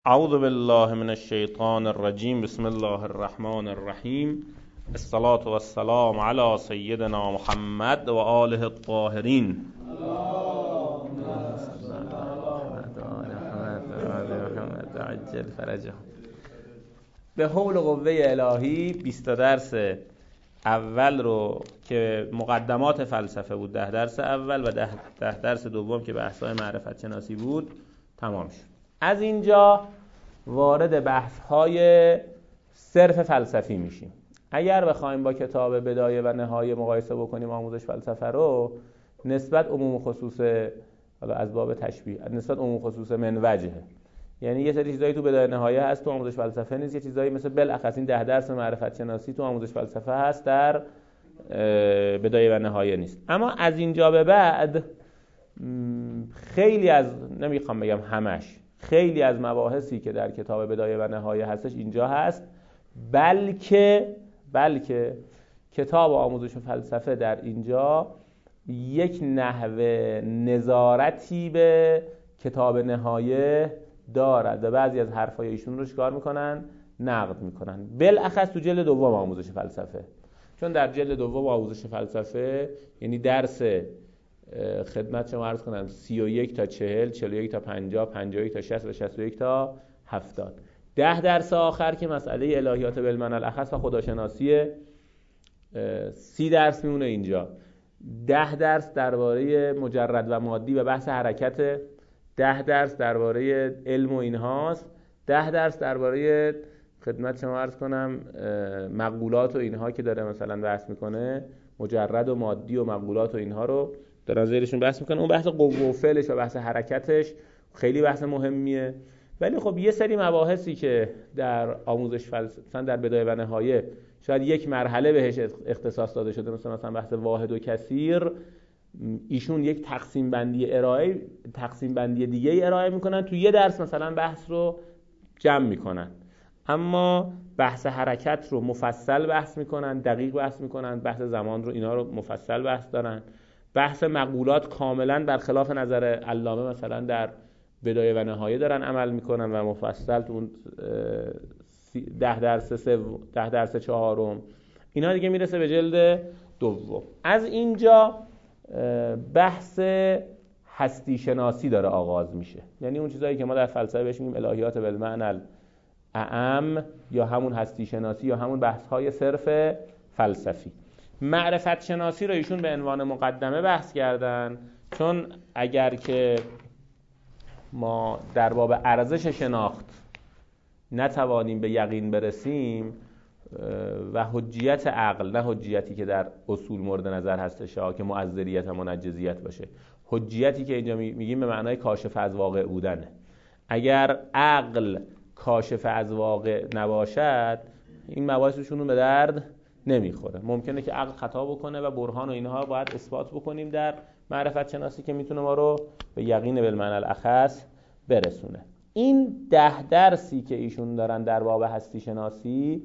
اعوذ بالله من الشیطان الرجیم. بسم الله الرحمن الرحیم. الصلاة والسلام علی سیدنا محمد و آله الطاهرین. عجل فرجه. به حول و قوه الهی 20 درس اول رو که مقدمات فلسفه بود، 10 درس اول و 10 درس دوم که بحث‌های معرفت شناسی بود تمام شد. از اینجا وارد بحث‌های صرف فلسفی میشیم. اگر بخوایم با کتاب بدایه و نهایه مقایسه بکنیم آموزش فلسفه رو، نسبت عموم خصوص، حالا از باب تشبیه، نسبت عموم خصوص من وجهه، یعنی یه سری چیزایی تو بدایه نهایه هست تو آموزش فلسفه نیست، یه چیزایی مثل بالاخص این 10 درس معرفت شناسی تو آموزش فلسفه هست، در بدایه و نهایه نیست. اما از اینجا به بعد خیلی از، نمیخوام بگم همش، خیلی از مباحثی که در کتاب بدایه و نهایه هستش اینجا هست، بلکه کتاب آموزش فلسفه در اینجا یک نحوه نظارتی به کتاب نهایه دارد و بعضی از حرفای ایشون رو چیکار میکنن؟ نقد میکنن. بالاخص تو جلد دوم آموزش فلسفه، چون در جلد دوم آموزش فلسفه یعنی درس خدمت شما عرض کنم 31 تا 40، 41 تا 50، 51 تا 60 و 61 تا 70. 10 درس آخر که مسئله الهیات بالمعنی الاخص و خداشناسی، 30 درس میمونه اینجا. 10 درس درباره مجرد و مادی و بحث حرکت، 10 درس درباره علم و اینهاست، 10 درس درباره خدمت شما عرض کنم مقولات و اینها که داره مثلا بحث میکنه، مجرد و مادی و مقولات و اینها رو دارن زیرشون بحث میکنن. اون بحث قوه و فعلش و بحث حرکتش خیلی بحث مهمیه. ولی خب یه سری مباحثی که در آموزش فلسفه در بدایه و نهایه شاید یک مرحله بهش اختصاص داده شده، مثلا بحث واحد و کثیر، ایشون یک تقسیم بندی دیگه ارائه میکنن، تو یه درس مثلا بحث رو جمع میکنن، اما بحث حرکت رو مفصل بحث میکنن، دقیق بحث میکنن، بحث زمان رو اینا رو مفصل بحث دارن. بحث مقولات کاملا برخلاف نظر علامه مثلا در بدایه و نهایه دارن عمل میکنن و مفصل تو اون 10 درس چهارم اینا دیگه میرسه به جلد دوم. از اینجا بحث هستی شناسی داره آغاز میشه، یعنی اون چیزایی که ما در فلسفه بهش میگیم الهیات بالمعنی الاعم یا همون هستی شناسی یا همون بحث‌های صرف فلسفی. معرفت شناسی رو ایشون به عنوان مقدمه بحث کردن، چون اگر که ما در باب ارزش شناخت نتوانیم به یقین برسیم و حجیت عقل، نه حجیتی که در اصول مورد نظر هستش که معذریت و منجزیت باشه، حجیتی که اینجا میگیم به معنای کاشف از واقع بودنه. اگر عقل کاشف از واقع نباشد این مباحثشون به درد نمیخوره. ممکنه که عقل خطا بکنه و برهان و اینها باید اثبات بکنیم در معرفت شناسی که میتونه ما رو به یقین بالمعنی الاخص برسونه. این 10 درسی که ایشون دارن در باب هستی شناسی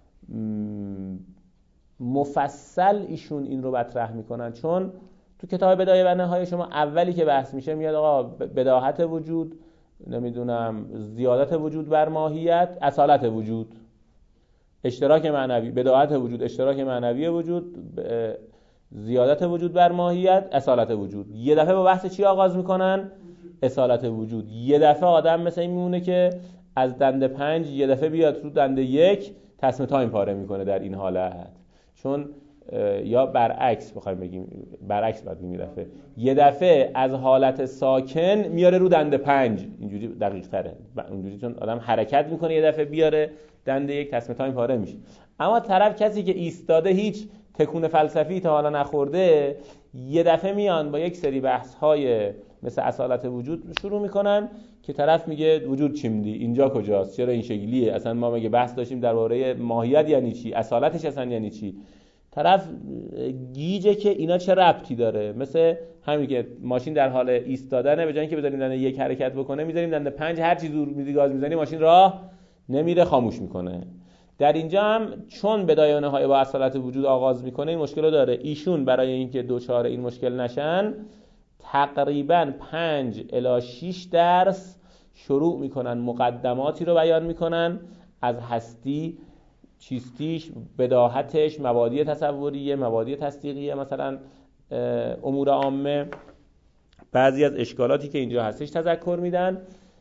مفصل ایشون این رو مطرح میکنن، چون تو کتاب بدایه و نهایه شما اولی که بحث میشه میاد آقا بداهت وجود، نمیدونم زیادت وجود بر ماهیت، اصالت وجود، اشتراک معنوی، بداهت وجود، اشتراک معنوی وجود، زیادت وجود بر ماهیت، اصالت وجود. یه دفعه با بحث چی آغاز میکنن؟ اصالت وجود. یه دفعه آدم مثل این میمونه که از دنده 5 یه دفعه بیاد رو دنده 1 تصمیم تایم پاره میکنه در این حالت، چون یا برعکس بخوایم بگیم، برعکس باید بگیم، یه دفعه از حالت ساکن میاره رو دنده 5، اینجوری دقیق تره، اونجوری چون آدم حرکت میکنه یه دفعه بیاره دنده 1 تصمیم تایم پاره میشه. اما طرف کسی که ایستاده هیچ تکون فلسفی تا حالا نخورده، یه دفعه میان با یک سری بحث های مثل اصالت وجود شروع میکنن که طرف میگه وجود چی میدی؟ اینجا کجاست؟ چرا این شکلیه؟ اصلا ما مگه بحث داشتیم درباره ماهیت یعنی چی؟ اصالتش اصلا یعنی چی؟ طرف گیجه که اینا چه ربطی داره. مثل همین که ماشین در حال ایستادنه، به جای اینکه بذاریم دنده 1 حرکت بکنه میذاریم دنده 5، هر چی زور میدی گاز میزنی ماشین راه نمیره، خاموش میکنه. در اینجا هم چون بدایه و نهایه با اصالت وجود آغاز میکنه این مشکل رو داره. ایشون برای اینکه دوچار این مشکل نشن تقریباً 5 الی 6 درس شروع میکنن مقدماتی رو بیان میکنن از هستی، چیستیش، بداهتش، مبادی تصوریه، مبادی تصدیقیه، مثلا امور عامه، بعضی از اشکالاتی که اینجا هستش تذکر میدن،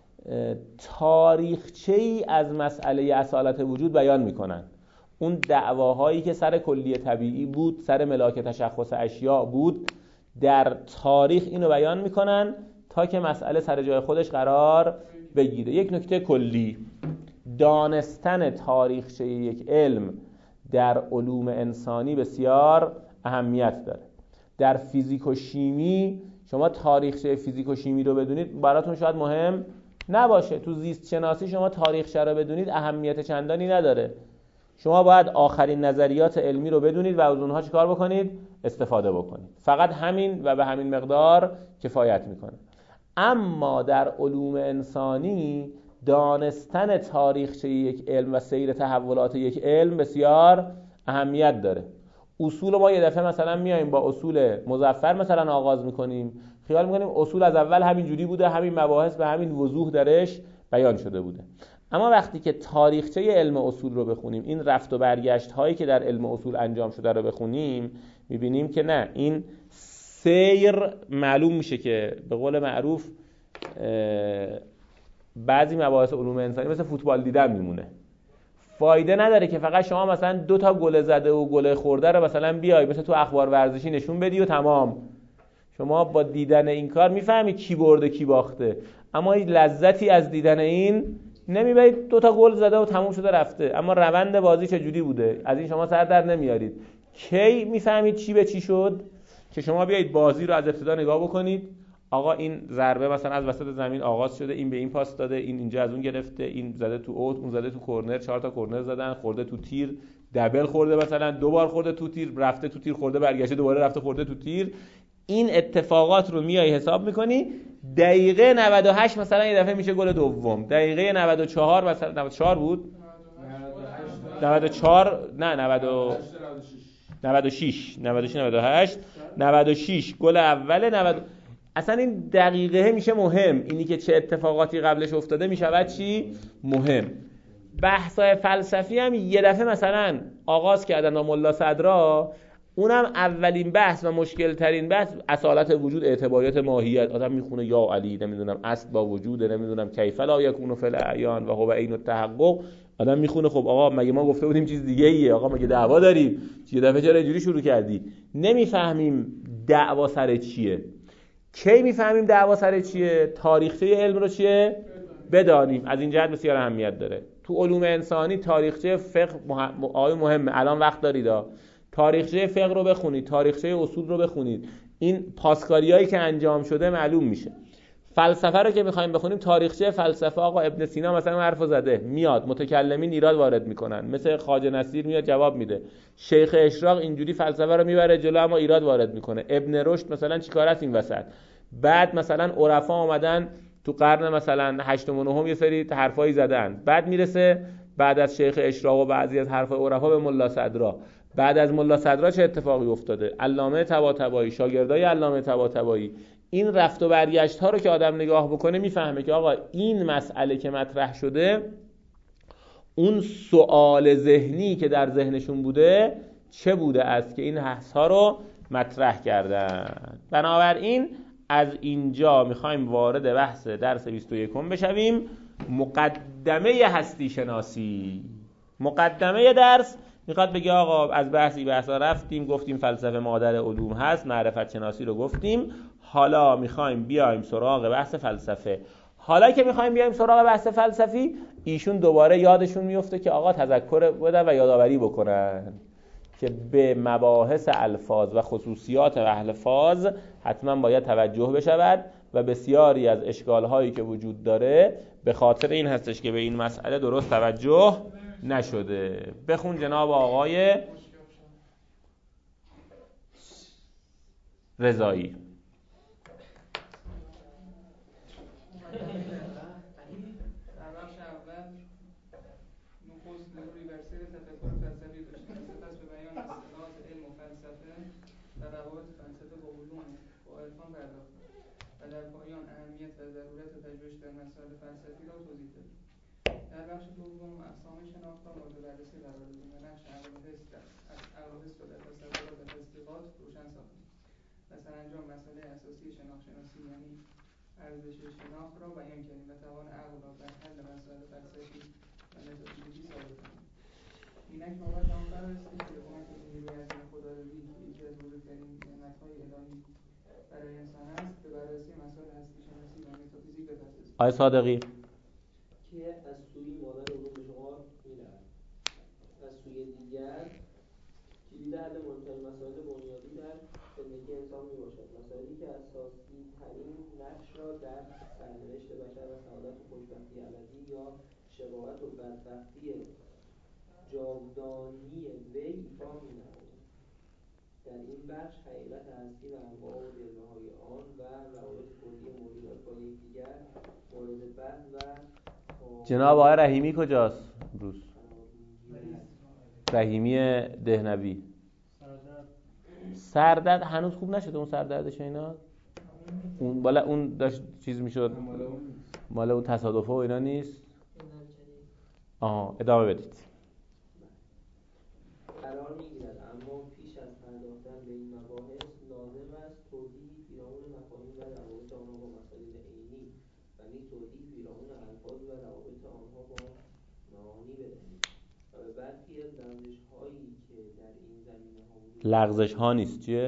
تاریخچه‌ای از مسئله اصالت وجود بیان میکنن. اون دعواهایی که سر کلیه طبیعی بود، سر ملاک تشخص اشیاء بود، در تاریخ اینو بیان میکنن تا که مسئله سر جای خودش قرار بگیره. یک نکته کلی، دانستن تاریخچه یک علم در علوم انسانی بسیار اهمیت داره. در فیزیک و شیمی شما تاریخچه فیزیک و شیمی رو بدونید براتون شاید مهم نباشه، تو زیست شناسی شما تاریخچه رو بدونید اهمیت چندانی نداره. شما باید آخرین نظریات علمی رو بدونید و از اونها چیکار بکنید؟ استفاده بکنید. فقط همین و به همین مقدار کفایت میکنه. اما در علوم انسانی دانستن تاریخچه یک علم و سیر تحولات یک علم بسیار اهمیت داره. اصول ما یه دفعه مثلا میایم با اصول مظفر مثلا آغاز میکنیم، خیال میکنیم اصول از اول همین جوری بوده، همین مباحث به همین وضوح درش بیان شده بوده. اما وقتی که تاریخچه علم اصول رو بخونیم، این رفت و برگشت هایی که در علم اصول انجام شده رو بخونیم، میبینیم که نه، این سیر معلوم میشه که به قول معروف بعضی مباحث علوم انسانی مثل فوتبال دیدن میمونه. فایده نداره که فقط شما مثلا 2 تا گل زده و گل خورده رو مثلا بیای مثلا تو اخبار ورزشی نشون بدی و تمام. شما با دیدن این کار میفهمی کی برده کی باخته، اما این لذتی از دیدن این نمیبرید. 2 تا گل زده و تموم شده رفته، اما روند بازی چجوری بوده از این شما سر در نمیارید. کی میفهمید چی به چی شد؟ که شما بیایید بازی رو از ابتدا نگاه بکنید. آقا این ضربه مثلا از وسط زمین آغاز شده، این به این پاس داده، این اینجا از اون گرفته، این زده تو اوت، اون زده تو کورنر، 4 تا کورنر زدن، خورده تو تیر، دبل خورده، مثلا 2 بار خورده تو تیر، رفته تو تیر خورده، برگشته دوباره رفته خورده تو تیر. این اتفاقات رو میای حساب میکنی، دقیقه 98 مثلا یه دفعه میشه گل دوم، دقیقه 94 مثلا 94 بود، 94 نه 96 96 گل اول 90. اصلا این دقیقه میشه مهم، اینی که چه اتفاقاتی قبلش افتاده میشود چی مهم. بحثای فلسفی هم یه دفعه مثلا آغاز کردن با ملا صدرا، اونم اولین بحث و مشکل ترین بحث اصالت وجود، اعتباریات ماهیت. آدم میخونه یا علی نمیدونم اصل با وجوده، نمیدونم کیف لا یکون فی الاعیان و هو عین التحقق. آدم میخونه خب آقا مگه ما گفته بودیم چیز دیگه ایه؟ آقا مگه دعوا داریم؟ یه دفعه چرا اینجوری شروع کردی؟ نمیفهمیم دعوا سر چیه. کی میفهمیم دعوا سر چیه؟ تاریخچه علم رو چیه بدانیم. از این جهت بسیار اهمیت داره. تو علوم انسانی تاریخچه فقه مهمه. الان وقت دارید تاریخچه فقه رو بخونید، تاریخچه اصول رو بخونید، این پاسکاریایی که انجام شده معلوم میشه. فلسفه رو که میخوایم بخونیم، تاریخچه فلسفه، آقا ابن سینا مثلا حرفو زده، میاد متکلمین ایراد وارد میکنن، مثل خواجه نصیر میاد جواب میده، شیخ اشراق اینجوری فلسفه رو میبره جلو اما ایراد وارد میکنه، ابن رشد مثلا چیکار است این وسط. بعد مثلا عرفا اومدن تو قرن مثلا 8 و 9 یه سری حرفایی زدن، بعد میرسه بعد از شیخ اشراق و بعضی از حرفای عرفا به ملا صدرا. بعد از ملا صدرا چه اتفاقی افتاده؟ علامه طباطبایی، شاگردای علامه طباطبایی. این رفت و برگشت ها رو که آدم نگاه بکنه میفهمه که آقا این مسئله که مطرح شده، اون سوال ذهنی که در ذهنشون بوده چه بوده است که این حس ها رو مطرح کردن. بنابراین از اینجا میخوایم وارد بحث درس 21 بشویم. مقدمه هستی شناسی. مقدمه درس میخواد بگه آقا از بحثا رفتیم، گفتیم فلسفه مادر علوم هست، معرفت شناسی رو گفتیم، حالا میخوایم بیایم سراغ بحث فلسفه. حالا که میخوایم بیایم سراغ بحث فلسفی، ایشون دوباره یادشون میفته که آقا تذکر بدن و یادآوری بکنن که به مباحث الفاظ و خصوصیات الفاظ حتما باید توجه بشود و بسیاری از اشکال‌هایی که وجود داره به خاطر این هستش که به این مسئله درست توجه نشده. بخون جناب آقای رضایی. و در پایان اهمیت و ضرورت پژوهش در مسائل فلسفی را توضیح داد. در بخش دوم اقسام شناخت را مورد بررسی قرار دادیم و نقش عقل و حس را در تصورات و تصدیقات روشن ساختیم و سرانجام مسئله اساسی شناخت یعنی ارزش شناخت را بیان کردیم و توان عقل را در حل مسائل فلسفی و متافیزیکی ثابت کردیم. اینک نوبت آن فرارسید که به کمک نیروی عظیم خدادادی که یکی از بزرگترین نعمت‌های الهی برای انسان است به بررسی مسائل هستی شناسی و متافیزیک بپردازیم. آقای صادقی که از سوی مادر علوم به شما می‌دهد، از سوی دیگر کلید حل مهمترین مسائل بنیادی در زندگی انسان میباشد، مسائلی که اساسی ترین نقش را در سرنوشت بشر و سعادت و خوشبختی ابدی یا شقاوت و بدبختی جاودانی وی ایفا می‌نماید. در این بخش حقیقت هستی و انواع و جلوه‌های آن و روابط کلی موجودات با یکدیگر مورد بحث و جناب آقای رحیمی کجاست امروز؟ رحیمی دهنوی. سردرد هنوز خوب نشده اون سردردش اینا؟ اون بالا اون داشت چیز میشد مال اون تصادفه و اینا نیست؟ ادامه بدید. قرار میگیرد اما پیش از پرداختن به این مباحث لازم است توضیحی پیرامون مفاهیم و روابط آنها با مسائل عینی و نیز توضیحی پیرامون الفاظ و روابط آنها با معانی بدهیم و به برخی از لغزش‌هایی که در این زمینه‌ها وجود لغزش‌ها نیست چیه؟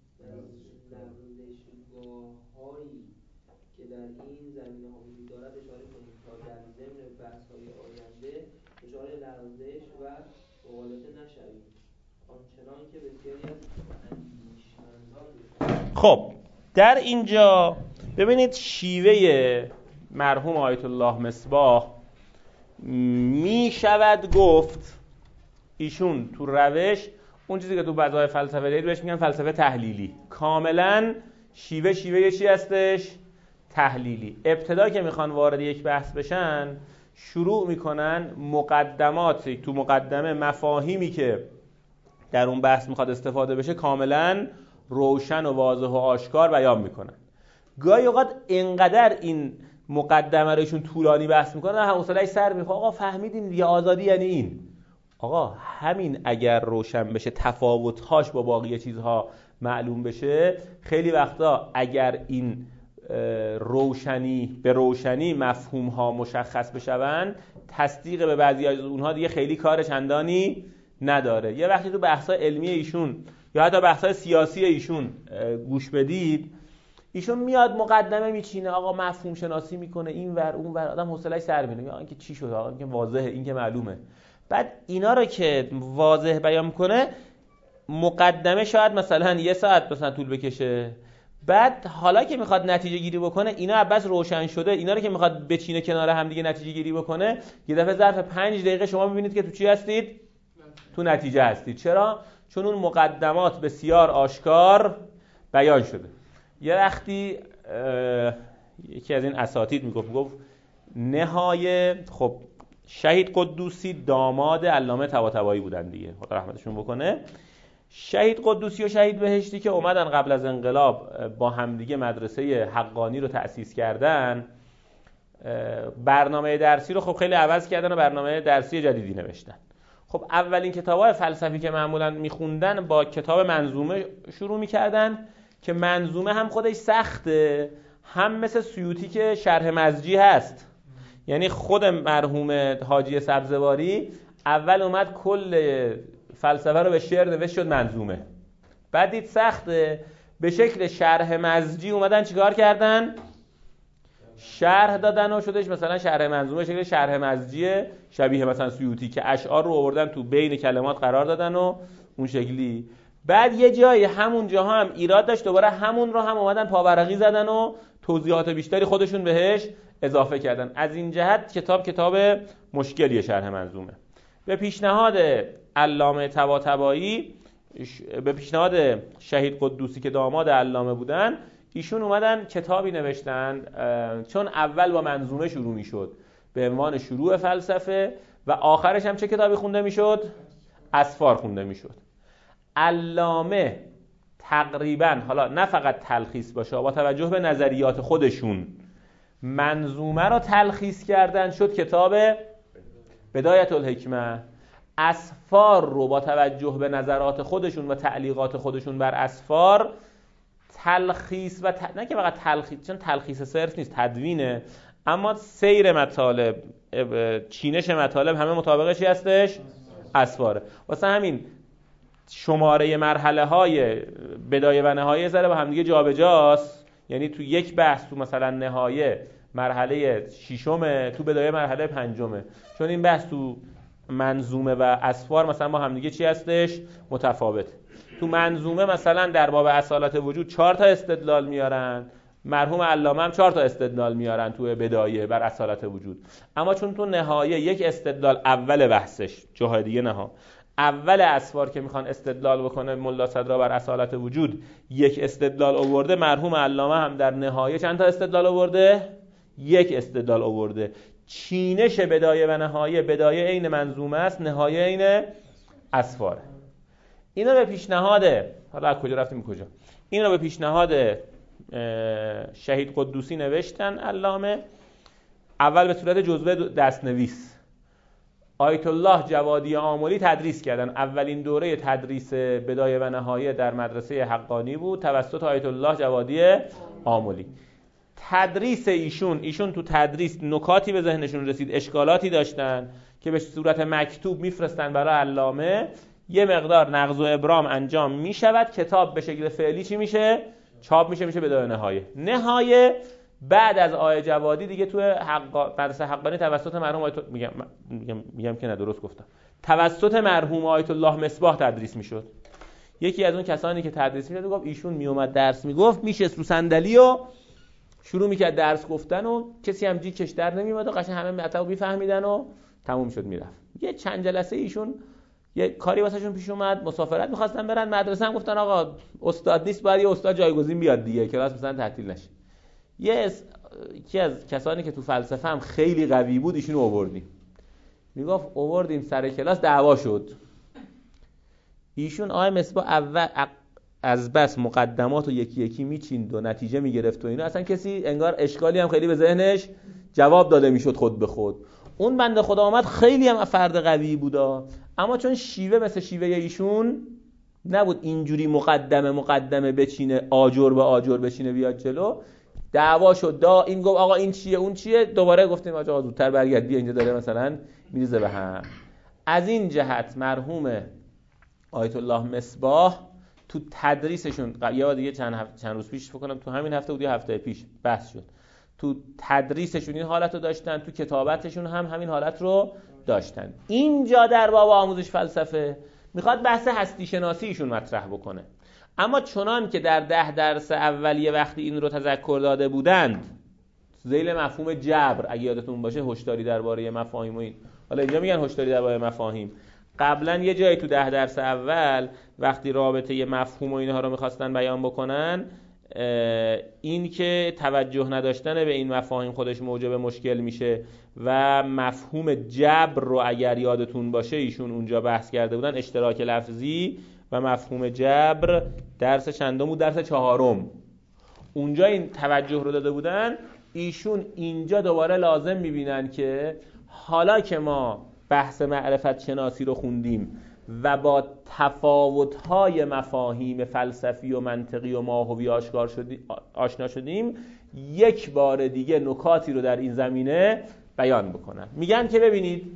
لغزشگاه‌هایی که در این زمینه‌ها وجود دارد اشاره کنیم تا در ضمن بحث‌های آینده دچار لغزش و مغالطه نشویم، آنچنان که بسیاری از اندیشمندان. خب در اینجا ببینید شیوه مرحوم آیت الله مصباح می شود گفت ایشون تو روش اون چیزی که تو بذای فلسفه دارید بهش میگن فلسفه تحلیلی، کاملا شیوه چی هستش؟ تحلیلی. ابتدا که میخوان وارد یک بحث بشن شروع میکنن مقدماتی تو مقدمه مفاهیمی که در اون بحث میخواد استفاده بشه کاملا روشن و واضح و آشکار بیان میکنن. گاهی اوقات اینقدر این مقدمه رو ایشون طولانی بحث میکنن حوصله‌اش سر میخوره. آقا فهمیدین دیگه آزادی یعنی این. آقا همین اگر روشن بشه تفاوت‌هاش با باقی چیزها معلوم بشه، خیلی وقتا اگر این به روشنی مفهوم‌ها مشخص بشون تصدیق به بعضی از اونها دیگه خیلی کار چندانی نداره. یه وقتی تو بحث‌های علمی ایشون یا حتی بحث‌های سیاسی ایشون گوش بدید، ایشون میاد مقدمه میچینه، آقا مفهوم شناسی میکنه این ور اون ور، آدم حوصله‌اش سر میره، میگه اینکه چی شد، آقا اینکه واضحه، این که معلومه. بعد اینا رو که واضح بیان میکنه مقدمه شاید مثلا 1 ساعت مثلا طول بکشه، بعد حالا که میخواد نتیجه گیری بکنه اینا بس روشن شده، اینا رو که میخواد بچینه کنار هم دیگه نتیجه گیری بکنه، یه دفعه ظرف 5 دقیقه شما میبینید که تو چی هستید؟ تو نتیجه هستید. چرا؟ چون اون مقدمات بسیار آشکار بیان شده. یه وقتی یکی از این اساتید میگفت نهایه، خب شهید قدوسی داماد علامه طباطبایی بودن دیگه، خدا رحمتشون بکنه. شهید قدوسی و شهید بهشتی که اومدن قبل از انقلاب با همدیگه مدرسه حقانی رو تأسیس کردن، برنامه درسی رو خب خیلی عوض کردن و برنامه درسی جدیدی نوشتن. خب اولین کتاب‌های فلسفی که معمولاً می‌خوندن با کتاب منظومه شروع می‌کردن که منظومه هم خودش سخته، هم مثل سیوطی که شرح مزجی هست. یعنی خود مرحوم حاجی سبزواری اول اومد کل فلسفه رو به شعر نوشت شد منظومه، بعد دید سخته به شکل شرح مزجی اومدن چیکار کردن؟ شرح دادن و شدش مثلا شرح منظومه شکل شرح مزجی شبیه مثلا سیوطی که اشعار رو آوردن تو بین کلمات قرار دادن و اون شکلی. بعد یه جایی همون جاها هم ایراد داشت، دوباره همون رو هم اومدن پاورقی زدن و توضیحات بیشتری خودشون بهش اضافه کردن. از این جهت کتاب مشکلیه شرح منظومه. به پیشنهاد علامه طباطبایی، به پیشنهاد شهید قدوسی که داماد علامه بودن، ایشون اومدن کتابی نوشتن، چون اول با منظومه شروع میشد به عنوان شروع فلسفه و آخرش هم چه کتابی خونده میشد؟ اسفار خونده میشد. علامه تقریبا، حالا نه فقط تلخیص باشه، با توجه به نظریات خودشون منظومه رو تلخیص کردن، شد کتاب بدایت الحکمه. اسفار رو با توجه به نظرات خودشون و تعلیقات خودشون بر اسفار تلخیص و نه که فقط تلخیص، چون تلخیص صرف نیست، تدوینه، اما سیر مطالب، چینش مطالب همه مطابقشی هستش اسفاره. واسه همین شماره مرحله های بدایه و نهایه ذره با هم دیگه جابجاست. یعنی تو یک بحث تو مثلا نهایه مرحله ششمه، تو بدایه مرحله پنجمه، چون این بحث تو منظومه و اسفار مثلا با هم دیگه چی هستش؟ متفاوته. تو منظومه مثلا در باب اصالت وجود 4 تا استدلال میارن، مرحوم علامه هم 4 تا استدلال میارن تو بدایه بر اصالت وجود. اما چون تو نهایه یک استدلال اول بحثش، جاهای دیگه نه ها، اول اسفار که میخوان استدلال بکنه ملا صدرا بر اصالت وجود یک استدلال آورده، مرحوم علامه هم در نهایه چند تا استدلال آورده؟ یک استدلال آورده. چینش بدایه و نهایه، بدایه عین منظومه است، نهایه عین اسفاره. اینا به پیشنهاد، حالا از کجا رفتیم کجا، اینا به پیشنهاد شهید قدوسی نوشتن علامه، اول به صورت جزوه دستنویس. آیت الله جوادی آملی تدریس کردن. اولین دوره تدریس بدایه و نهایه در مدرسه حقانی بود توسط آیت الله جوادی آملی. تدریس ایشون تو تدریس نکاتی به ذهنشون رسید، اشکالاتی داشتن که به صورت مکتوب میفرستن برای علامه، یه مقدار نقض و ابرام انجام میشود، کتاب به شکل فعلی چی میشه؟ چاپ میشه بدایه نهایه. نهایه بعد از آیه جوادی دیگه تو مدرسه حقانی توسط مرحوم آیت میگم که نه درست گفتم، توسط مرحوم آیت الله مصباح تدریس میشد. یکی از اون کسانی که تدریس میشد گفت ایشون میومد درس میگفت، میشست رو صندلی و شروع میکرد درس گفتن و کسی هم جیکش در نمیومد و قشنگ همه مطلب میفهمیدن و تموم شد میرفت. یه چند جلسه ایشون یه کاری واسهشون پیش اومد، مسافرت می‌خواستن برن مدرسه، هم گفتن آقا استاد نیست، باید یه استاد جایگزین بیاد دیگه، کلاس مثلا تعطیل نشه. یکی از کسانی که تو فلسفه هم خیلی قوی بود ایشونو آوردیم. میگفت آوردیم سر کلاس دعوا شد. ایشون آقای مصباح اول از بس مقدمات رو یکی یکی میچیند و نتیجه میگرفت و اینا، اصلا کسی انگار اشکالی هم خیلی به ذهنش جواب داده میشد خود به خود. اون بنده خدا آمد خیلی هم فرد قوی بودا، اما چون شیوه مثل شیوه ایشون نبود اینجوری مقدمه بچینه، آجر به آجر بچینه بیاد جلو، دعوا شد. این گفت آقا این چیه اون چیه، دوباره گفتیم آقا زودتر برگرد بیا اینجا داره مثلا میریزه به هم. از این جهت مرحوم آیت الله مصباح تو تدریسشون یا دیگه چند روز پیش فکر کنم تو همین هفته بود یا هفته پیش بحث شد، تو تدریسشون این حالت رو داشتن، تو کتابتشون هم همین حالت رو داشتن. اینجا در باب آموزش فلسفه میخواد بحث هستی شناسیشون مطرح بکنه، اما چنان که در 10 درس اولیه وقتی این رو تذکر داده بودند ذیل مفهوم جبر، اگه یادتون باشه هشداری درباره مفاهیم و این، حالا اینجا میگن هشداری درباره مفاهیم، قبلا یه جایی تو 10 درس اول وقتی رابطه یه مفهوم و اینها رو میخواستن بیان بکنن، این که توجه نداشتن به این مفاهیم خودش موجب مشکل میشه و مفهوم جبر رو اگر یادتون باشه ایشون اونجا بحث کرده بودن، اشتراک لفظی و مفهوم جبر، درس چندم بود؟ درس 4. اونجا این توجه رو داده بودن. ایشون اینجا دوباره لازم میبینن که حالا که ما بحث معرفت شناسی رو خوندیم و با تفاوت‌های مفاهیم فلسفی و منطقی و ماهوی آشنا شدیم، یک بار دیگه نکاتی رو در این زمینه بیان بکنن. میگن که ببینید،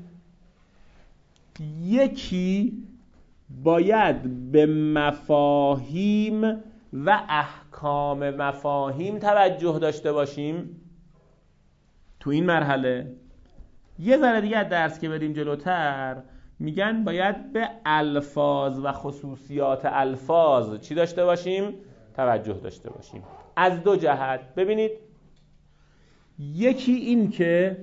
یکی باید به مفاهیم و احکام مفاهیم توجه داشته باشیم تو این مرحله. یه ذره دیگه از درس که بریم جلوتر میگن باید به الفاظ و خصوصیات الفاظ چی داشته باشیم؟ توجه داشته باشیم. از 2 جهت. ببینید، یکی این که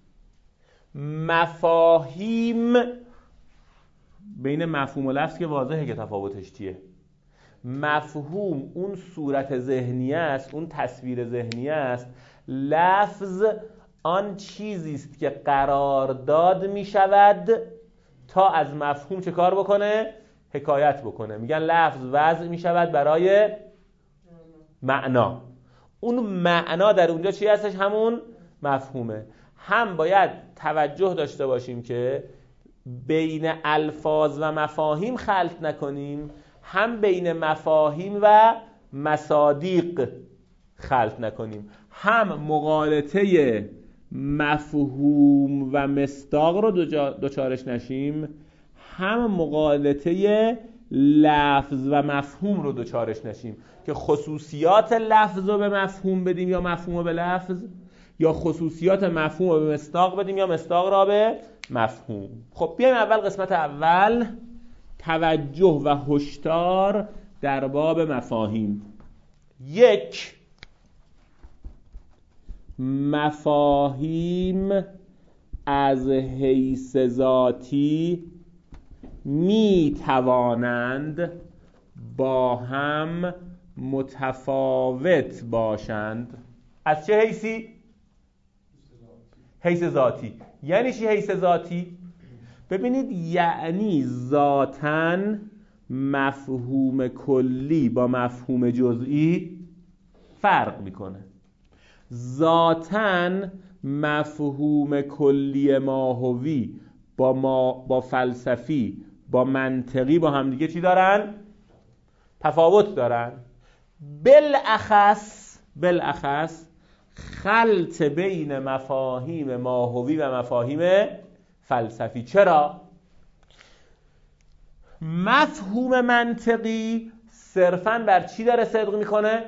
مفاهیم بین مفهوم و لفظ که واضحه که تفاوتش چیه. مفهوم اون صورت ذهنی است، اون تصویر ذهنی است. لفظ آن چیزی است که قرارداد می شود تا از مفهوم چه کار بکنه؟ حکایت بکنه. میگن لفظ وضع میشود برای معنا. اون معنا در اونجا چی هستش؟ همون مفهومه. هم باید توجه داشته باشیم که بین الفاظ و مفاهیم خلط نکنیم، هم بین مفاهیم و مصادیق خلط نکنیم. هم مغالطه مفهوم و مصداق رو دوچارش نشیم، هم مغالطه لفظ و مفهوم رو دوچارش نشیم که خصوصیات لفظ رو به مفهوم بدیم یا مفهوم رو به لفظ، یا خصوصیات مفهوم رو به مصداق بدیم یا مصداق را به مفهوم. خب بیایم اول قسمت اول، توجه و هشدار در باب مفاهیم. یک، مفاهیم از حیث ذاتی می توانند با هم متفاوت باشند. از چه حیثی؟ حیث ذاتی. یعنی چی حیث ذاتی؟ ببینید، یعنی ذاتاً مفهوم کلی با مفهوم جزئی فرق میکنه. ذاتاً مفهوم کلی ماهوی با فلسفی با منطقی با هم دیگه چی دارن؟ تفاوت دارن. بالاخص خلط بین مفاهیم ماهوی و مفاهیم فلسفی. چرا؟ مفهوم منطقی صرفاً بر چی داره صدق میکنه؟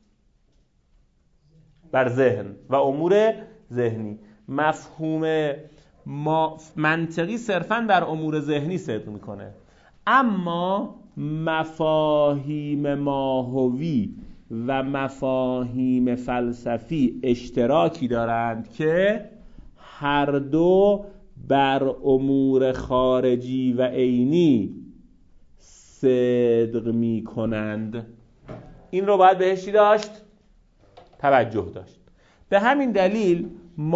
بر ذهن و امور ذهنی. مفهوم منطقی صرفاً بر امور ذهنی صدق میکنه. اما مفاهیم ماهوی و مفاهیم فلسفی اشتراکی دارند که هر دو بر امور خارجی و عینی صدق می کنند. این رو باید بهش داشت توجه داشت. به همین دلیل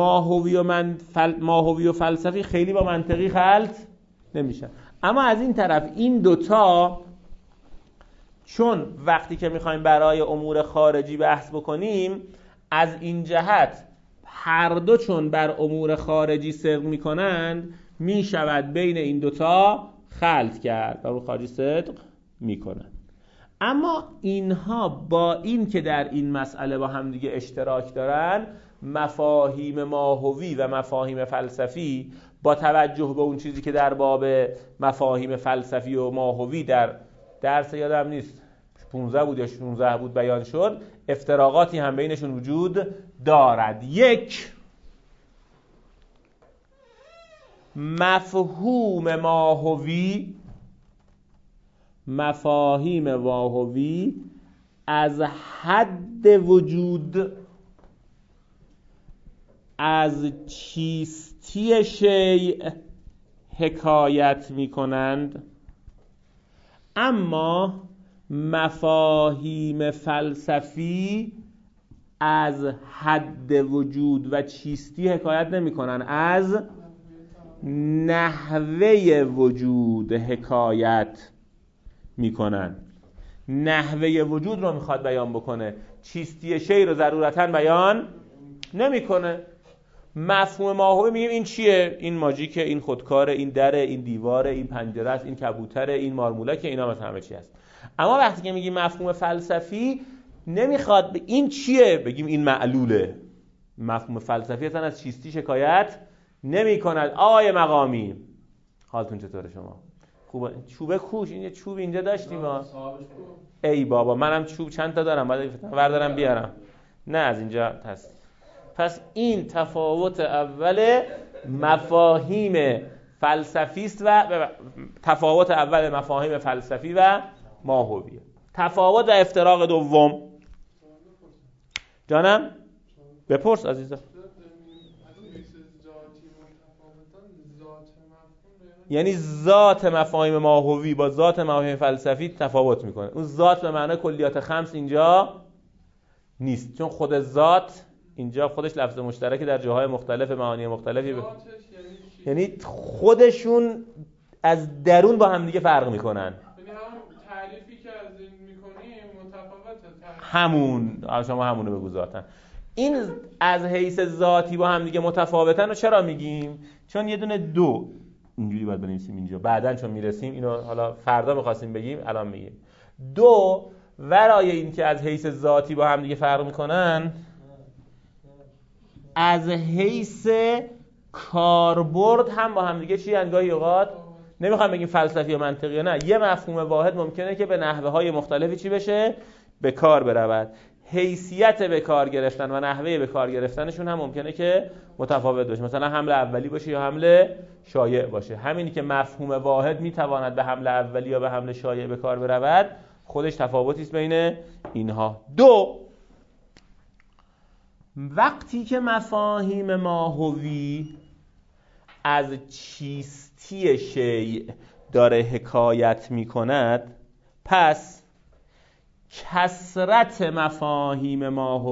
ماهوی و فلسفی خیلی با منطقی خلط نمیشن. اما از این طرف این دوتا، چون وقتی که میخوایم برای امور خارجی بحث بکنیم، از این جهت هر دو چون بر امور خارجی صدق میکنند، میشود بین این دوتا خلط کرد، بر امور خارجی صدق میکنند. اما اینها با این که در این مسئله با هم دیگه اشتراک دارن، مفاهیم ماهوی و مفاهیم فلسفی با توجه به اون چیزی که در باب مفاهیم فلسفی و ماهوی در درس یادم نیست 15 بود یا 16 بود بیان شد، افتراقاتی هم بینشون وجود دارد. یک، مفهوم ماهوی، مفاهیم ماهوی از حد وجود، از چیستی شیء حکایت می کنند، اما مفاهیم فلسفی از حد وجود و چیستی حکایت نمی کنند، از نحوه وجود حکایت می کنند. نحوه وجود رو میخواد بیان بکنه، چیستی شیء رو ضرورتاً بیان نمیکنه. مفهوم ماهوی میگیم این چیه؟ این ماژیکه، این خودکاره، این دره، این دیواره، این پنجره است، این کبوتره، این مارمولکه، اینا مثلا همه چی هست. اما وقتی که میگیم مفهوم فلسفی، نمیخواد به این چیه بگیم این معلوله. مفهوم فلسفی اصلا از چیستی شکایت نمیکند. آقای مقامی، حالتون چطوره شما؟ خوبه؟ چوبه کوش، این یه چوب اینجا داشتیم ها. ای بابا، منم چوب چند تا دارم، باید بردارم بیارم. نه از اینجا هست. پس این تفاوت اول مفاهیم فلسفی است و تفاوت اول مفاهیم فلسفی و ماهویه. تفاوت و افتراق دوم. جانم؟ بپرس عزیزم. یعنی ذات مفاهیم ماهوی با ذات مفاهیم فلسفی تفاوت میکنه. اون ذات به معنای کلیات خمس اینجا نیست، چون خود ذات اینجا خودش لفظ مشترک در جاهای مختلف معانی مختلفی یعنی خودشون از درون با هم دیگه فرق میکنن. همون، شما همونو بگو ذاتن. این از حیث ذاتی با هم دیگه متفاوتن و چرا میگیم؟ چون یه دونه دو اینجوری باید بنویسیم اینجا، بعدن چون میرسیم اینو حالا فردا می‌خواستیم بگیم الان میگیم. دو ورای این که از حیث ذاتی با هم دیگه فرق میکنن، از حیث کاربرد هم با هم دیگه چی انگاهی اوقات نمیخوام بگیم فلسفی و منطقی یا نه، یه مفهوم واحد ممکنه که به نحوه‌های مختلفی چی بشه؟ به کار برود. حیثیت به کار گرفتن و نحوه به کار گرفتنشون هم ممکنه که متفاوت باشه، مثلا حمل اولی باشه یا حمل شایع باشه. همینی که مفهوم واحد میتواند به حمل اولی یا به حمل شایع به کار برود، خودش تفاوتی است بین اینها. دو، وقتی که مفاهیم ماهوی از چیستی شیء داره حکایت میکند، پس کثرت مفاهیم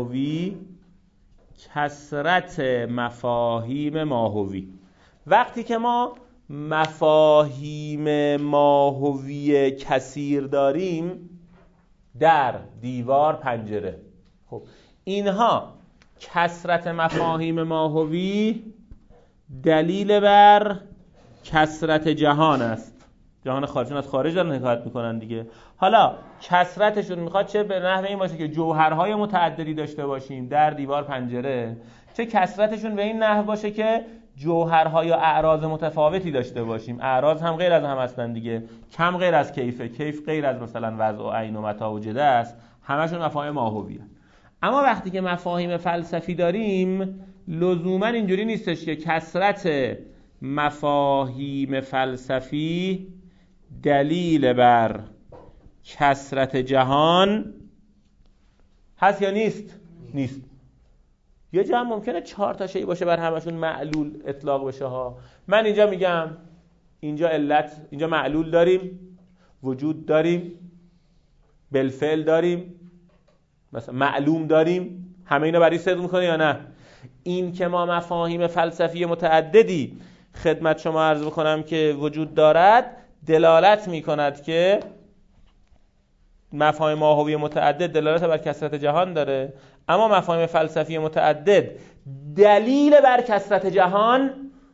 ماهوی وقتی که ما مفاهیم ماهوی کثیر داریم در دیوار پنجره، خب اینها کثرت مفاهیم ماهوی دلیل بر کثرت جهان است. جهان خارجون از خارج دارن حکایت میکنن دیگه. حالا کثرتشون میخواد چه به نحو این باشه که جوهرهای متعددی داشته باشیم در دیوار پنجره، چه کثرتشون به این نحو باشه که جوهرهای یا اعراض متفاوتی داشته باشیم. اعراض هم غیر از هم هستن دیگه، کم غیر از کیفه، کیف غیر از مثلا وضع و عین و متاع و جده است، همشون مفاهیم ماهویه. اما وقتی که مفاهیم فلسفی داریم لزوما اینجوری نیستش که کثرت مفاهیم فلسفی دلیل بر کثرت جهان هست یا نیست؟ نیست. یه جا هم ممکنه 4 تا شیء باشه بر همشون معلول اطلاق بشه ها. من اینجا میگم اینجا علت، اینجا معلول داریم، وجود داریم، بالفعل داریم، مثلا معلوم داریم، همه اینا برای صدق میکنه یا نه؟ این که ما مفاهیم فلسفی متعددی خدمت شما عرض بکنم که وجود دارد، دلالت میکند که مفاهیم ماهوی متعدد دلالت بر کثرت جهان داره، اما مفاهیم فلسفی متعدد دلیل بر کثرت جهان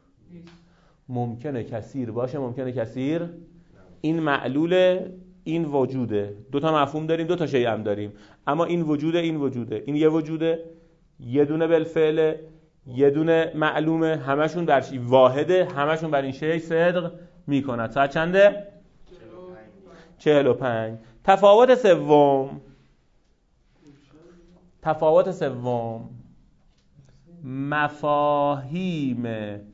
ممکنه کثیر باشه، ممکنه کثیر. این معلوله، این وجوده. 2 تا مفهوم داریم، 2 تا شیء هم داریم، اما این وجوده، این وجوده، این یه وجوده، یه دونه بالفعل، یه دونه معلومه، همشون بر شیء واحده، همشون بر این شیء صدق میکند. ساعت چنده؟ 45. تفاوت سوم، مفاهیم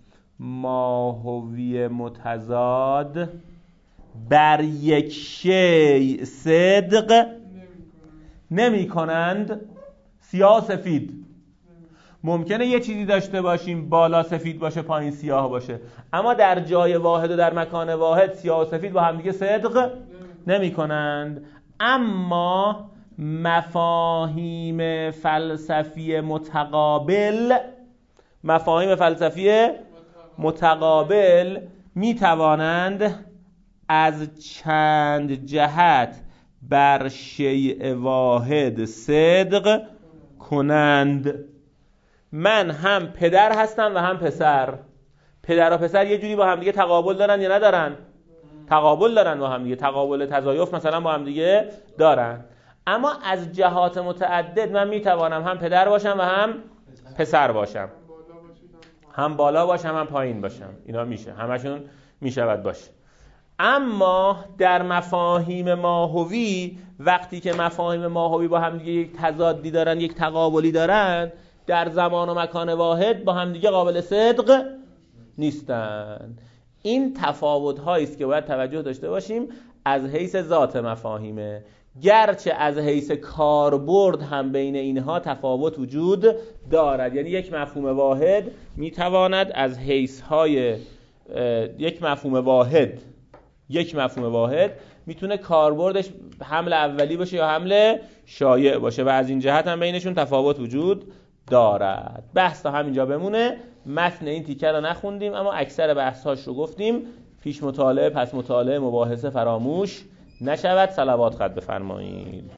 ماهوی متضاد بر یک شیء صدق نمی کنند. سیاه سفید، ممکنه یه چیزی داشته باشیم بالا سفید باشه پایین سیاه باشه، اما در جای واحد و در مکان واحد سیاه و سفید با هم دیگه صدق نمی کنند. اما مفاهیم فلسفی متقابل می توانند از چند جهت بر شیء واحد صدق کنند. من هم پدر هستم و هم پسر. پدر و پسر یه جوری با هم دیگه تقابل دارن یا ندارن؟ تقابل دارن با هم دیگه، تقابل تضایف مثلا با هم دیگه دارن. اما از جهات متعدد من میتوانم هم پدر باشم و هم پسر باشم، هم بالا باشم هم پایین باشم، اینا میشه، همشون میشود باشه. اما در مفاهیم ماهوی وقتی که مفاهیم ماهوی با هم دیگه یک تضادی دارن، یک تقابلی دارن، در زمان و مکان واحد با هم دیگه قابل صدق نیستن. این تفاوت هایی است که باید توجه داشته باشیم از حیث ذات مفاهیمه، گرچه از حیث کاربرد هم بین اینها تفاوت وجود دارد. یعنی یک مفهوم واحد میتواند از حیث های یک مفهوم واحد میتونه کاربردش حمل اولی باشه یا حمل شایع باشه و از این جهت هم بینشون تفاوت وجود دارد. بحث تا همینجا بمونه. متن این تیکه رو نخوندیم اما اکثر بحث‌هاش رو گفتیم. پیش مطالعه پس مطالعه مباحثه فراموش نشود. صلوات خط بفرمایید.